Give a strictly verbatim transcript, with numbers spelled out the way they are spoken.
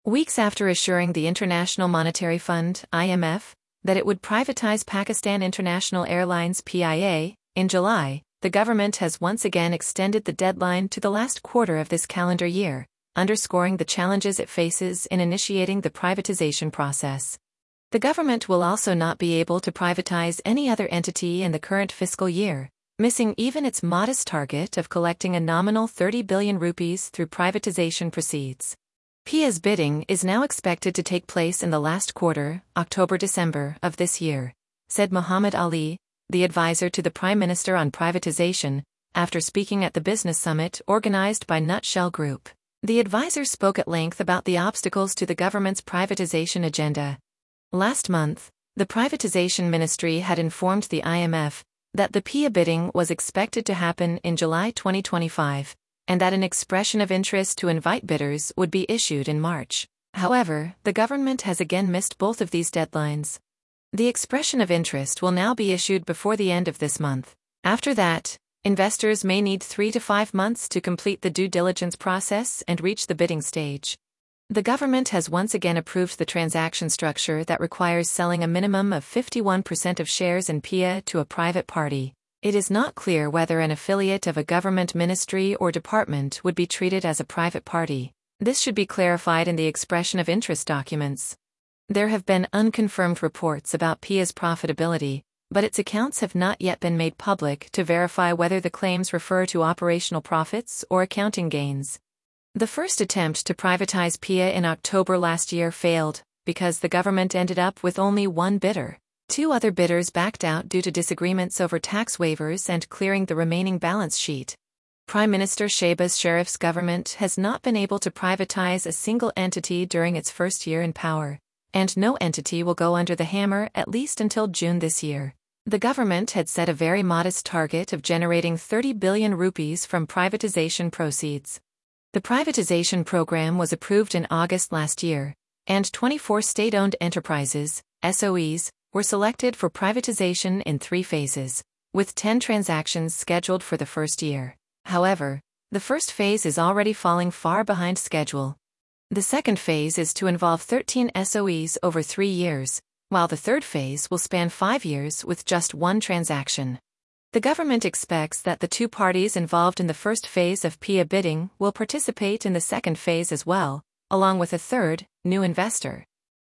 Weeks after assuring the International Monetary Fund, I M F, that it would privatize Pakistan International Airlines P I A, in July, the government has once again extended the deadline to the last quarter of this calendar year, underscoring the challenges it faces in initiating the privatization process. The government will also not be able to privatize any other entity in the current fiscal year, missing even its modest target of collecting a nominal thirty billion rupees through privatization proceeds. P I A's bidding is now expected to take place in the last quarter, October-December, of this year, said Muhammad Ali, the advisor to the Prime Minister on privatization, after speaking at the business summit organized by Nutshell Group. The advisor spoke at length about the obstacles to the government's privatization agenda. Last month, the Privatization Ministry had informed the I M F that the P I A bidding was expected to happen in July twenty twenty-five, and that an expression of interest to invite bidders would be issued in March. However, the government has again missed both of these deadlines. The expression of interest will now be issued before the end of this month. After that, investors may need three to five months to complete the due diligence process and reach the bidding stage. The government has once again approved the transaction structure that requires selling a minimum of fifty-one percent of shares in P I A to a private party. It is not clear whether an affiliate of a government ministry or department would be treated as a private party. This should be clarified in the expression of interest documents. There have been unconfirmed reports about P I A's profitability, but its accounts have not yet been made public to verify whether the claims refer to operational profits or accounting gains. The first attempt to privatize P I A in October last year failed, because the government ended up with only one bidder. Two other bidders backed out due to disagreements over tax waivers and clearing the remaining balance sheet. Prime Minister Shehbaz Sharif's government has not been able to privatize a single entity during its first year in power, and no entity will go under the hammer at least until June this year. The government had set a very modest target of generating thirty billion rupees from privatization proceeds. The privatization program was approved in August last year, and twenty-four state-owned enterprises, S O Es, were selected for privatization in three phases, with ten transactions scheduled for the first year. However, the first phase is already falling far behind schedule. The second phase is to involve thirteen S O Es over three years, while the third phase will span five years with just one transaction. The government expects that the two parties involved in the first phase of P I A bidding will participate in the second phase as well, along with a third, new investor.